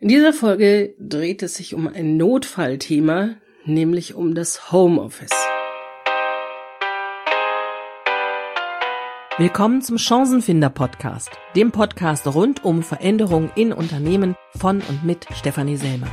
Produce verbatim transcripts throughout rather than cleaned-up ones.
In dieser Folge dreht es sich um ein Notfallthema, nämlich um das Homeoffice. Willkommen zum Chancenfinder-Podcast, dem Podcast rund um Veränderungen in Unternehmen von und mit Stefanie Selmer.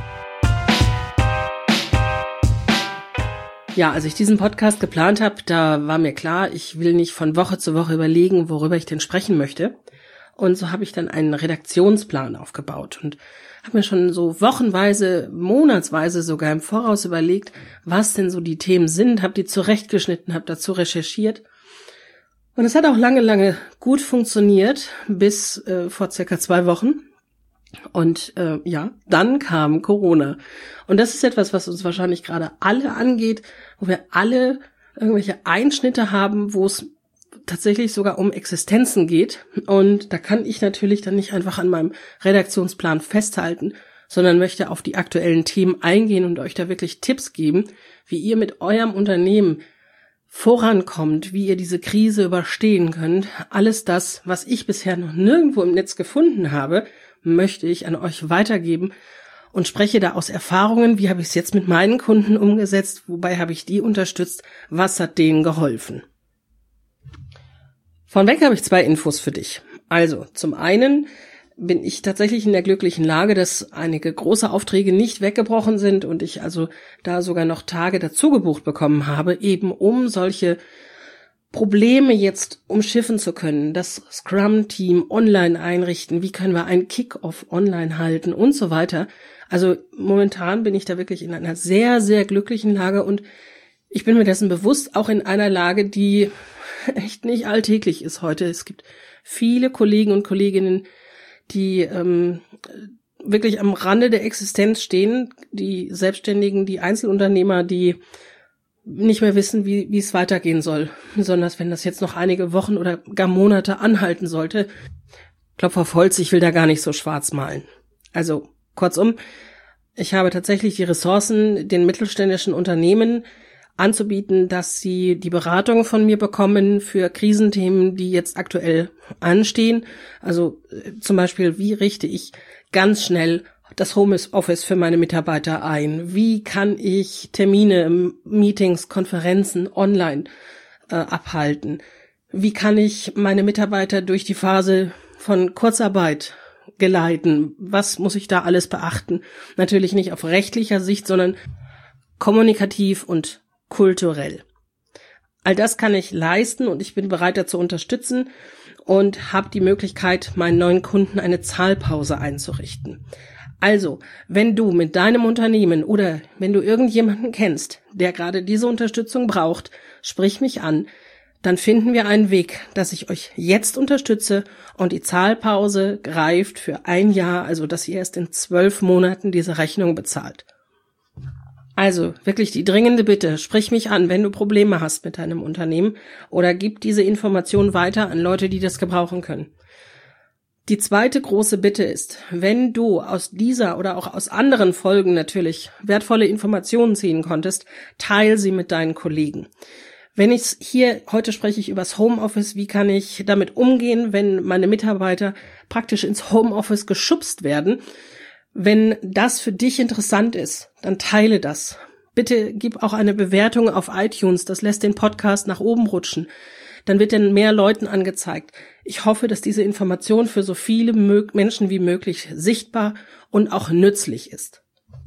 Ja, als ich diesen Podcast geplant habe, da war mir klar, ich will nicht von Woche zu Woche überlegen, worüber ich denn sprechen möchte. Und so habe ich dann einen Redaktionsplan aufgebaut und habe mir schon so wochenweise, monatsweise sogar im Voraus überlegt, was denn so die Themen sind, habe die zurechtgeschnitten, habe dazu recherchiert. Und es hat auch lange, lange gut funktioniert, bis äh, vor circa zwei Wochen. Und äh, ja, dann kam Corona. Und das ist etwas, was uns wahrscheinlich gerade alle angeht, wo wir alle irgendwelche Einschnitte haben, wo es tatsächlich sogar um Existenzen geht. Und da kann ich natürlich dann nicht einfach an meinem Redaktionsplan festhalten, sondern möchte auf die aktuellen Themen eingehen und euch da wirklich Tipps geben, wie ihr mit eurem Unternehmen vorankommt, wie ihr diese Krise überstehen könnt. Alles das, was ich bisher noch nirgendwo im Netz gefunden habe, möchte ich an euch weitergeben und spreche da aus Erfahrungen, wie habe ich es jetzt mit meinen Kunden umgesetzt, wobei habe ich die unterstützt, was hat denen geholfen. Vorweg habe ich zwei Infos für dich. Also, zum einen bin ich tatsächlich in der glücklichen Lage, dass einige große Aufträge nicht weggebrochen sind und ich also da sogar noch Tage dazu gebucht bekommen habe, eben um solche Probleme jetzt umschiffen zu können, das Scrum-Team online einrichten, wie können wir einen Kick-Off online halten und so weiter. Also momentan bin ich da wirklich in einer sehr, sehr glücklichen Lage und ich bin mir dessen bewusst, auch in einer Lage, die echt nicht alltäglich ist heute. Es gibt viele Kollegen und Kolleginnen, die ähm, wirklich am Rande der Existenz stehen, die Selbstständigen, die Einzelunternehmer, die nicht mehr wissen, wie wie es weitergehen soll. Besonders wenn das jetzt noch einige Wochen oder gar Monate anhalten sollte. Klopf auf Holz, ich will da gar nicht so schwarz malen. Also kurzum, ich habe tatsächlich die Ressourcen, den mittelständischen Unternehmen anzubieten, dass sie die Beratung von mir bekommen für Krisenthemen, die jetzt aktuell anstehen. Also äh, zum Beispiel, wie richte ich ganz schnell das Homeoffice für meine Mitarbeiter ein? Wie kann ich Termine, Meetings, Konferenzen online äh, abhalten? Wie kann ich meine Mitarbeiter durch die Phase von Kurzarbeit geleiten? Was muss ich da alles beachten? Natürlich nicht auf rechtlicher Sicht, sondern kommunikativ und kulturell. All das kann ich leisten und ich bin bereit, dazu unterstützen und habe die Möglichkeit, meinen neuen Kunden eine Zahlpause einzurichten. Also, wenn du mit deinem Unternehmen oder wenn du irgendjemanden kennst, der gerade diese Unterstützung braucht, sprich mich an, dann finden wir einen Weg, dass ich euch jetzt unterstütze und die Zahlpause greift für ein Jahr, also dass ihr erst in zwölf Monaten diese Rechnung bezahlt. Also wirklich die dringende Bitte, sprich mich an, wenn du Probleme hast mit deinem Unternehmen oder gib diese Information weiter an Leute, die das gebrauchen können. Die zweite große Bitte ist, wenn du aus dieser oder auch aus anderen Folgen natürlich wertvolle Informationen ziehen konntest, teil sie mit deinen Kollegen. Wenn ich hier, heute spreche ich über das Homeoffice, wie kann ich damit umgehen, wenn meine Mitarbeiter praktisch ins Homeoffice geschubst werden. Wenn das für dich interessant ist, dann teile das. Bitte gib auch eine Bewertung auf iTunes, das lässt den Podcast nach oben rutschen. Dann wird er mehr Leuten angezeigt. Ich hoffe, dass diese Information für so viele Menschen wie möglich sichtbar und auch nützlich ist.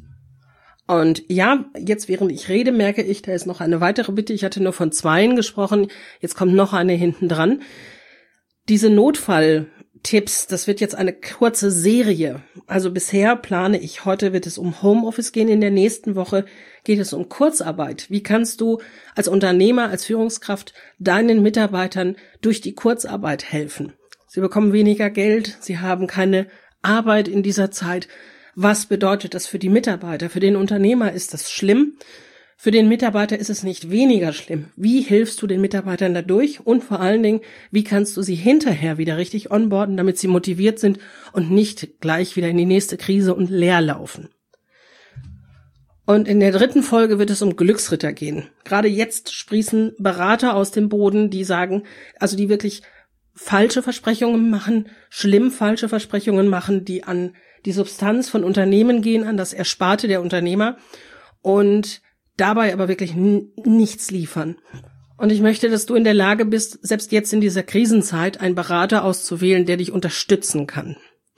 Und ja, jetzt während ich rede, merke ich, da ist noch eine weitere Bitte. Ich hatte nur von zweien gesprochen, jetzt kommt noch eine hinten dran. Diese Notfalltipps, das wird jetzt eine kurze Serie. Also bisher plane ich, heute wird es um Homeoffice gehen, in der nächsten Woche geht es um Kurzarbeit. Wie kannst du als Unternehmer, als Führungskraft deinen Mitarbeitern durch die Kurzarbeit helfen? Sie bekommen weniger Geld, sie haben keine Arbeit in dieser Zeit. Was bedeutet das für die Mitarbeiter? Für den Unternehmer ist das schlimm. Für den Mitarbeiter ist es nicht weniger schlimm. Wie hilfst du den Mitarbeitern dadurch? Und vor allen Dingen, wie kannst du sie hinterher wieder richtig onboarden, damit sie motiviert sind und nicht gleich wieder in die nächste Krise und leer laufen? Und in der dritten Folge wird es um Glücksritter gehen. Gerade jetzt sprießen Berater aus dem Boden, die sagen, also die wirklich falsche Versprechungen machen, schlimm falsche Versprechungen machen, die an die Substanz von Unternehmen gehen, an das Ersparte der Unternehmer und dabei aber wirklich n- nichts liefern. Und ich möchte, dass du in der Lage bist, selbst jetzt in dieser Krisenzeit einen Berater auszuwählen, der dich unterstützen kann.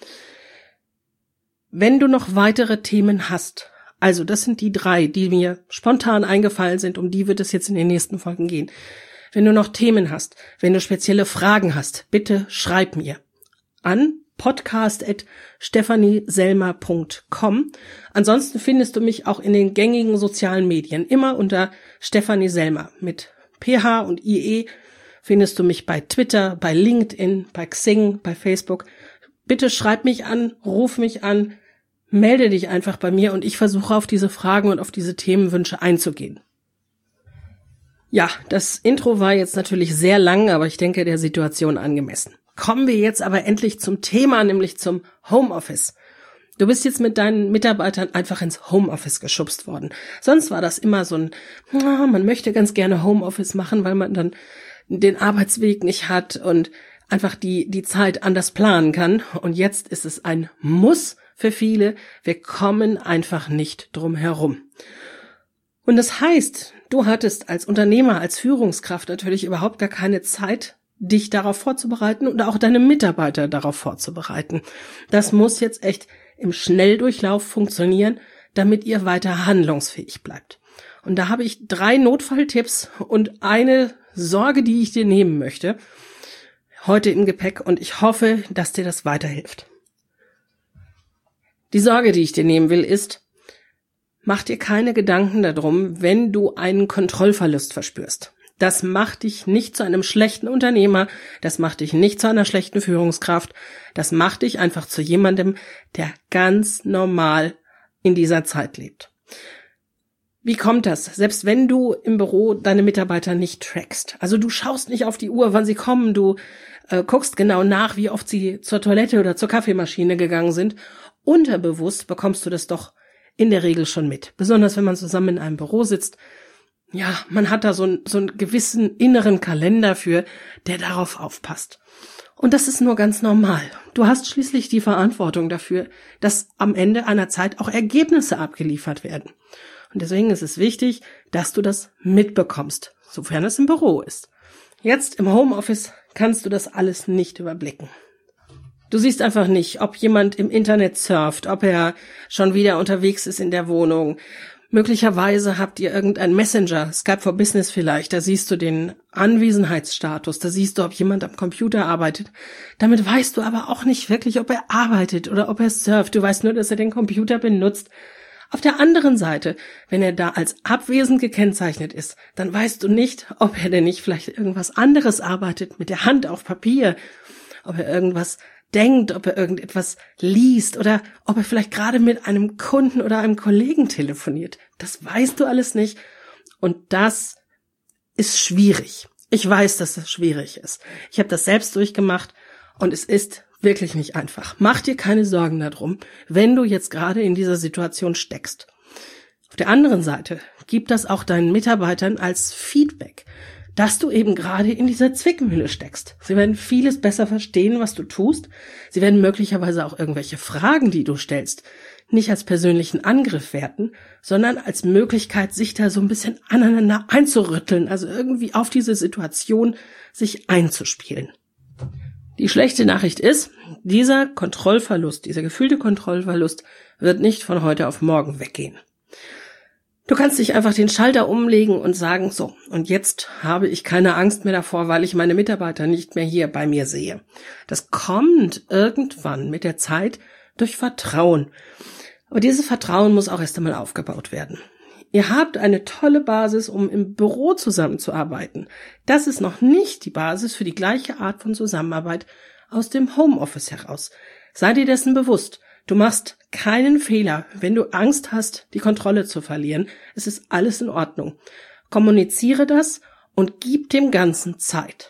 Wenn du noch weitere Themen hast, also das sind die drei, die mir spontan eingefallen sind, um die wird es jetzt in den nächsten Folgen gehen. Wenn du noch Themen hast, wenn du spezielle Fragen hast, bitte schreib mir an podcast at stephanieselmer punkt com. Ansonsten findest du mich auch in den gängigen sozialen Medien, immer unter Stephanie Selmer. Mit P H und I E findest du mich bei Twitter, bei LinkedIn, bei Xing, bei Facebook. Bitte schreib mich an, ruf mich an, melde dich einfach bei mir und ich versuche auf diese Fragen und auf diese Themenwünsche einzugehen. Ja, das Intro war jetzt natürlich sehr lang, aber ich denke der Situation angemessen. Kommen wir jetzt aber endlich zum Thema, nämlich zum Homeoffice. Du bist jetzt mit deinen Mitarbeitern einfach ins Homeoffice geschubst worden. Sonst war das immer so ein, man möchte ganz gerne Homeoffice machen, weil man dann den Arbeitsweg nicht hat und einfach die die Zeit anders planen kann. Und jetzt ist es ein Muss für viele. Wir kommen einfach nicht drum herum. Und das heißt, du hattest als Unternehmer, als Führungskraft natürlich überhaupt gar keine Zeit, dich darauf vorzubereiten und auch deine Mitarbeiter darauf vorzubereiten. Das muss jetzt echt im Schnelldurchlauf funktionieren, damit ihr weiter handlungsfähig bleibt. Und da habe ich drei Notfalltipps und eine Sorge, die ich dir nehmen möchte, heute im Gepäck und ich hoffe, dass dir das weiterhilft. Die Sorge, die ich dir nehmen will, ist, mach dir keine Gedanken darum, wenn du einen Kontrollverlust verspürst. Das macht dich nicht zu einem schlechten Unternehmer, das macht dich nicht zu einer schlechten Führungskraft, das macht dich einfach zu jemandem, der ganz normal in dieser Zeit lebt. Wie kommt das? Selbst wenn du im Büro deine Mitarbeiter nicht trackst, also du schaust nicht auf die Uhr, wann sie kommen, du äh, guckst genau nach, wie oft sie zur Toilette oder zur Kaffeemaschine gegangen sind, unterbewusst bekommst du das doch in der Regel schon mit. Besonders wenn man zusammen in einem Büro sitzt. Ja, man hat da so, ein, so einen gewissen inneren Kalender für, der darauf aufpasst. Und das ist nur ganz normal. Du hast schließlich die Verantwortung dafür, dass am Ende einer Zeit auch Ergebnisse abgeliefert werden. Und deswegen ist es wichtig, dass du das mitbekommst, sofern es im Büro ist. Jetzt im Homeoffice kannst du das alles nicht überblicken. Du siehst einfach nicht, ob jemand im Internet surft, ob er schon wieder unterwegs ist in der Wohnung. Möglicherweise habt ihr irgendein Messenger, Skype for Business vielleicht, da siehst du den Anwesenheitsstatus, da siehst du, ob jemand am Computer arbeitet. Damit weißt du aber auch nicht wirklich, ob er arbeitet oder ob er surft. Du weißt nur, dass er den Computer benutzt. Auf der anderen Seite, wenn er da als abwesend gekennzeichnet ist, dann weißt du nicht, ob er denn nicht vielleicht irgendwas anderes arbeitet, mit der Hand auf Papier, ob er irgendwas denkt, ob er irgendetwas liest oder ob er vielleicht gerade mit einem Kunden oder einem Kollegen telefoniert. Das weißt du alles nicht und das ist schwierig. Ich weiß, dass das schwierig ist. Ich habe das selbst durchgemacht und es ist wirklich nicht einfach. Mach dir keine Sorgen darum, wenn du jetzt gerade in dieser Situation steckst. Auf der anderen Seite, gib das auch deinen Mitarbeitern als Feedback, dass du eben gerade in dieser Zwickmühle steckst. Sie werden vieles besser verstehen, was du tust. Sie werden möglicherweise auch irgendwelche Fragen, die du stellst, nicht als persönlichen Angriff werten, sondern als Möglichkeit, sich da so ein bisschen aneinander einzurütteln, also irgendwie auf diese Situation sich einzuspielen. Die schlechte Nachricht ist, dieser Kontrollverlust, dieser gefühlte Kontrollverlust wird nicht von heute auf morgen weggehen. Du kannst dich einfach den Schalter umlegen und sagen, so, und jetzt habe ich keine Angst mehr davor, weil ich meine Mitarbeiter nicht mehr hier bei mir sehe. Das kommt irgendwann mit der Zeit durch Vertrauen. Aber dieses Vertrauen muss auch erst einmal aufgebaut werden. Ihr habt eine tolle Basis, um im Büro zusammenzuarbeiten. Das ist noch nicht die Basis für die gleiche Art von Zusammenarbeit aus dem Homeoffice heraus. Sei dir dessen bewusst. Du machst keinen Fehler, wenn du Angst hast, die Kontrolle zu verlieren. Es ist alles in Ordnung. Kommuniziere das und gib dem Ganzen Zeit.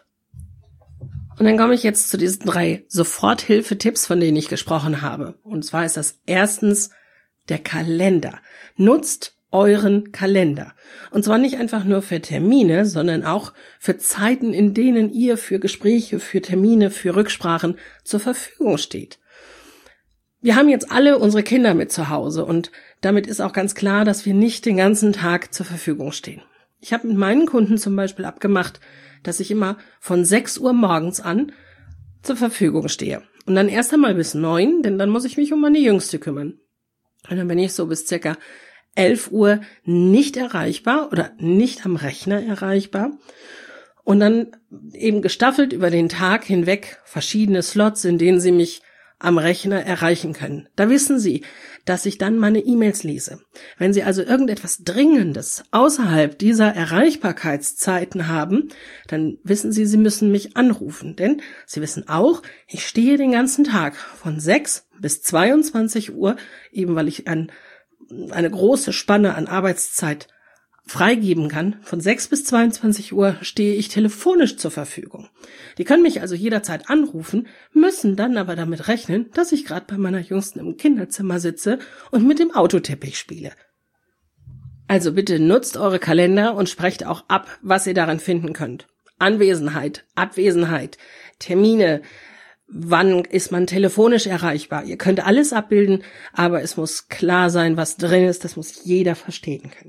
Und dann komme ich jetzt zu diesen drei Soforthilfetipps, von denen ich gesprochen habe. Und zwar ist das erstens der Kalender. Nutzt euren Kalender. Und zwar nicht einfach nur für Termine, sondern auch für Zeiten, in denen ihr für Gespräche, für Termine, für Rücksprachen zur Verfügung steht. Wir haben jetzt alle unsere Kinder mit zu Hause und damit ist auch ganz klar, dass wir nicht den ganzen Tag zur Verfügung stehen. Ich habe mit meinen Kunden zum Beispiel abgemacht, dass ich immer von sechs Uhr morgens an zur Verfügung stehe. Und dann erst einmal bis neun, denn dann muss ich mich um meine Jüngste kümmern. Und dann bin ich so bis circa elf Uhr nicht erreichbar oder nicht am Rechner erreichbar. Und dann eben gestaffelt über den Tag hinweg verschiedene Slots, in denen Sie mich am Rechner erreichen können. Da wissen Sie, dass ich dann meine E-Mails lese. Wenn Sie also irgendetwas Dringendes außerhalb dieser Erreichbarkeitszeiten haben, dann wissen Sie, Sie müssen mich anrufen. Denn Sie wissen auch, ich stehe den ganzen Tag von sechs bis zweiundzwanzig Uhr, eben weil ich ein, eine große Spanne an Arbeitszeit freigeben kann. Von sechs bis zweiundzwanzig Uhr stehe ich telefonisch zur Verfügung. Die können mich also jederzeit anrufen, müssen dann aber damit rechnen, dass ich gerade bei meiner Jüngsten im Kinderzimmer sitze und mit dem Autoteppich spiele. Also bitte nutzt eure Kalender und sprecht auch ab, was ihr darin finden könnt. Anwesenheit, Abwesenheit, Termine, wann ist man telefonisch erreichbar. Ihr könnt alles abbilden, aber es muss klar sein, was drin ist, das muss jeder verstehen können.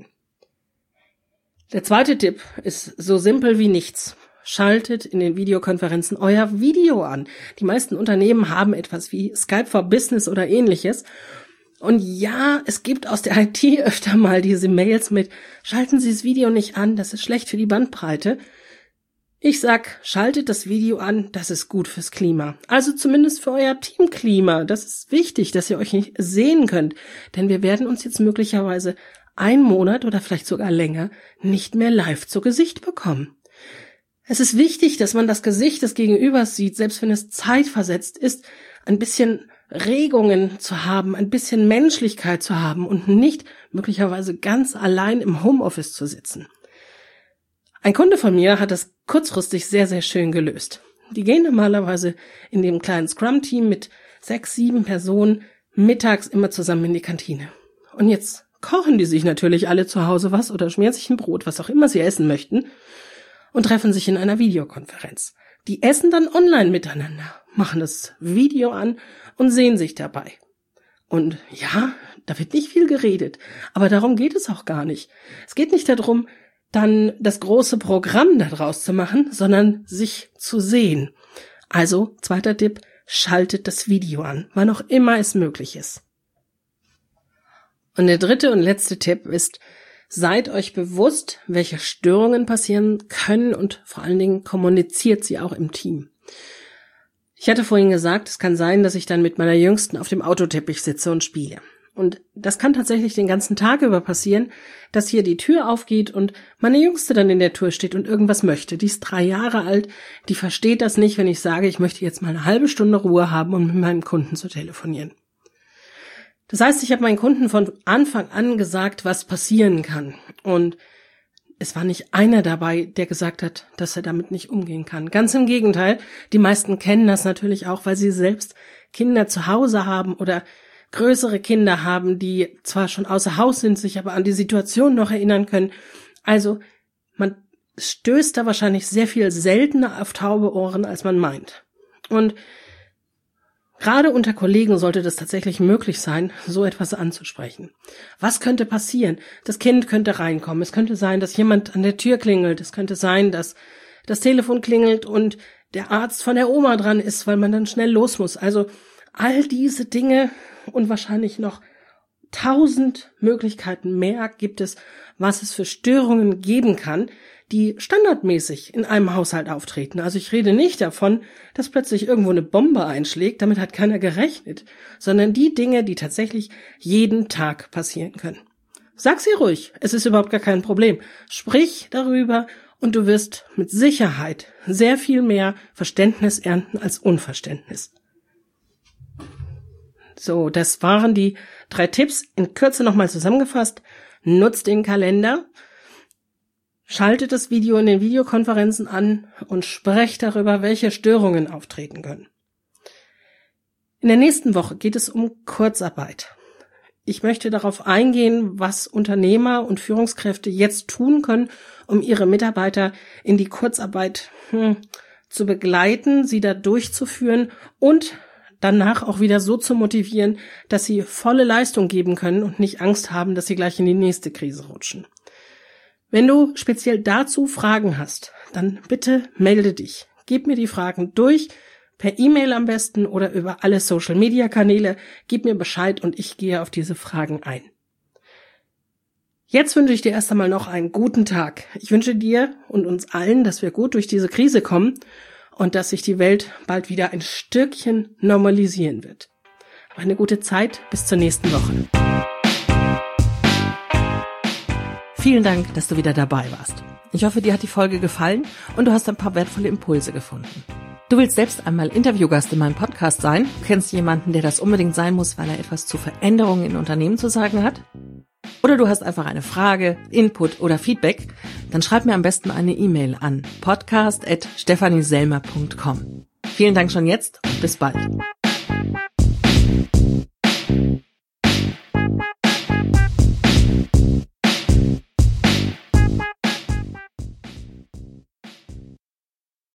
Der zweite Tipp ist so simpel wie nichts. Schaltet in den Videokonferenzen euer Video an. Die meisten Unternehmen haben etwas wie Skype for Business oder ähnliches. Und ja, es gibt aus der I T öfter mal diese Mails mit, schalten Sie das Video nicht an, das ist schlecht für die Bandbreite. Ich sag, schaltet das Video an, das ist gut fürs Klima. Also zumindest für euer Teamklima. Das ist wichtig, dass ihr euch nicht sehen könnt. Denn wir werden uns jetzt möglicherweise ein Monat oder vielleicht sogar länger nicht mehr live zu Gesicht bekommen. Es ist wichtig, dass man das Gesicht des Gegenübers sieht, selbst wenn es zeitversetzt ist, ein bisschen Regungen zu haben, ein bisschen Menschlichkeit zu haben und nicht möglicherweise ganz allein im Homeoffice zu sitzen. Ein Kunde von mir hat das kurzfristig sehr, sehr schön gelöst. Die gehen normalerweise in dem kleinen Scrum-Team mit sechs, sieben Personen mittags immer zusammen in die Kantine. Und jetzt kochen die sich natürlich alle zu Hause was oder schmieren sich ein Brot, was auch immer sie essen möchten, und treffen sich in einer Videokonferenz. Die essen dann online miteinander, machen das Video an und sehen sich dabei. Und ja, da wird nicht viel geredet, aber darum geht es auch gar nicht. Es geht nicht darum, dann das große Programm daraus zu machen, sondern sich zu sehen. Also, zweiter Tipp, schaltet das Video an, wann auch immer es möglich ist. Und der dritte und letzte Tipp ist, seid euch bewusst, welche Störungen passieren können und vor allen Dingen kommuniziert sie auch im Team. Ich hatte vorhin gesagt, es kann sein, dass ich dann mit meiner Jüngsten auf dem Autoteppich sitze und spiele. Und das kann tatsächlich den ganzen Tag über passieren, dass hier die Tür aufgeht und meine Jüngste dann in der Tür steht und irgendwas möchte. Die ist drei Jahre alt, die versteht das nicht, wenn ich sage, ich möchte jetzt mal eine halbe Stunde Ruhe haben, um mit meinem Kunden zu telefonieren. Das heißt, ich habe meinen Kunden von Anfang an gesagt, was passieren kann. Und es war nicht einer dabei, der gesagt hat, dass er damit nicht umgehen kann. Ganz im Gegenteil, die meisten kennen das natürlich auch, weil sie selbst Kinder zu Hause haben oder größere Kinder haben, die zwar schon außer Haus sind, sich aber an die Situation noch erinnern können. Also man stößt da wahrscheinlich sehr viel seltener auf taube Ohren, als man meint. Und gerade unter Kollegen sollte das tatsächlich möglich sein, so etwas anzusprechen. Was könnte passieren? Das Kind könnte reinkommen. Es könnte sein, dass jemand an der Tür klingelt. Es könnte sein, dass das Telefon klingelt und der Arzt von der Oma dran ist, weil man dann schnell los muss. Also all diese Dinge und wahrscheinlich noch tausend Möglichkeiten mehr gibt es, was es für Störungen geben kann, die standardmäßig in einem Haushalt auftreten. Also ich rede nicht davon, dass plötzlich irgendwo eine Bombe einschlägt, damit hat keiner gerechnet, sondern die Dinge, die tatsächlich jeden Tag passieren können. Sag sie ruhig, es ist überhaupt gar kein Problem. Sprich darüber und du wirst mit Sicherheit sehr viel mehr Verständnis ernten als Unverständnis. So, das waren die drei Tipps. In Kürze nochmal zusammengefasst. Nutzt den Kalender, schaltet das Video in den Videokonferenzen an und sprecht darüber, welche Störungen auftreten können. In der nächsten Woche geht es um Kurzarbeit. Ich möchte darauf eingehen, was Unternehmer und Führungskräfte jetzt tun können, um ihre Mitarbeiter in die Kurzarbeit hm, zu begleiten, sie da durchzuführen und danach auch wieder so zu motivieren, dass sie volle Leistung geben können und nicht Angst haben, dass sie gleich in die nächste Krise rutschen. Wenn du speziell dazu Fragen hast, dann bitte melde dich. Gib mir die Fragen durch, per E-Mail am besten oder über alle Social-Media-Kanäle. Gib mir Bescheid und ich gehe auf diese Fragen ein. Jetzt wünsche ich dir erst einmal noch einen guten Tag. Ich wünsche dir und uns allen, dass wir gut durch diese Krise kommen und dass sich die Welt bald wieder ein Stückchen normalisieren wird. Hab eine gute Zeit, bis zur nächsten Woche. Vielen Dank, dass du wieder dabei warst. Ich hoffe, dir hat die Folge gefallen und du hast ein paar wertvolle Impulse gefunden. Du willst selbst einmal Interviewgast in meinem Podcast sein? Du kennst jemanden, der das unbedingt sein muss, weil er etwas zu Veränderungen in Unternehmen zu sagen hat? Oder du hast einfach eine Frage, Input oder Feedback? Dann schreib mir am besten eine E-Mail an podcast at stefanieselmer punkt com. Vielen Dank schon jetzt und bis bald.